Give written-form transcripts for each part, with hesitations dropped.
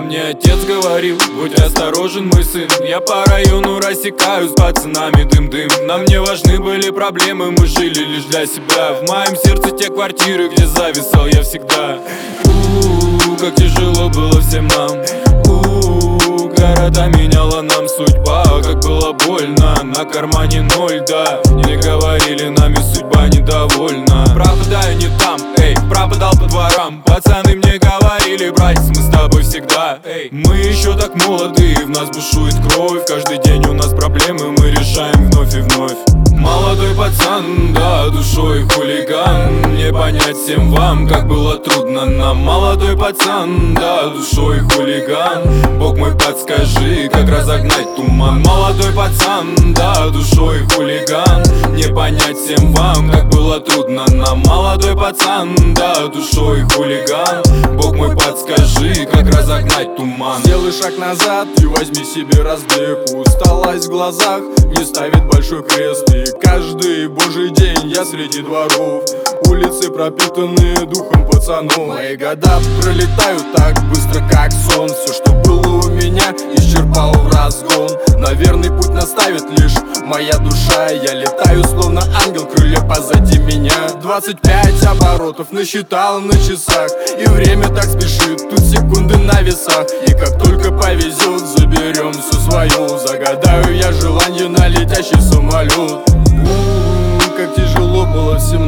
мне отец говорил: будь осторожен, мой сын. Я по району рассекаю с пацанами дым-дым. Нам не важны были проблемы, мы жили лишь для себя. В моем сердце те квартиры, где зависал я всегда. Как тяжело было всем нам. Города меняла нам судьба, как было больно. На кармане 0, да. Не говорили, нами судьба недовольна. Пропадаю не там, эй, пропадал по дворам. Пацаны мне говорили: братец, мы с тобой всегда, эй. Мы еще так молоды, в нас бушует кровь. Каждый день у нас проблемы, мы решаем вновь и вновь. Молодой пацан, да, душой хулиган. Не понять всем вам, как было трудно нам. Молодой пацан, да, душой хулиган. Бог мой, подскажи, как разогнать туман. Молодой пацан, да, душой хулиган. Не понять всем вам, как было трудно нам. Молодой пацан, да, душой хулиган. Бог мой, подскажи, как разогнать туман. Сделай шаг назад и возьми себе разбег. Усталость в глазах не ставит большой крест. И каждый божий день я среди дворов. Улицы пропитаны духом пацанов. Мои года пролетают так быстро, как сон. Все, что было у меня, исчерпал в разгон. На верный путь наставит лишь моя душа. Я летаю, словно ангел, крылья позади меня. 25 оборотов насчитал на часах. И время так спешит, тут секунды на весах. И как только повезет, заберем все свое. Загадаю я желание на летящий самолет. Как тяжело было всем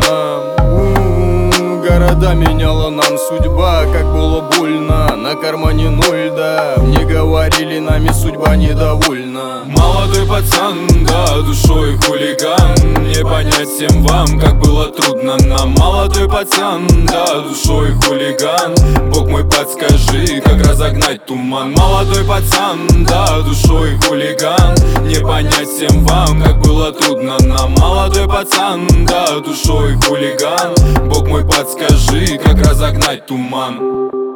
нам. Города меняла нам судьба, как было больно. На кармане 0, да. Мне говорили, нами судьба недовольна. Молодой пацан, да, душой хулиган. Не понять всем вам, как было трудно нам. Молодой пацан, да, душой хулиган. Бог мой, подскажи, как разогнать туман. Молодой пацан, да, душой хулиган. Не понять всем вам, как было трудно нам. Молодой пацан, да, душой хулиган. Бог мой, подскажи, как разогнать туман.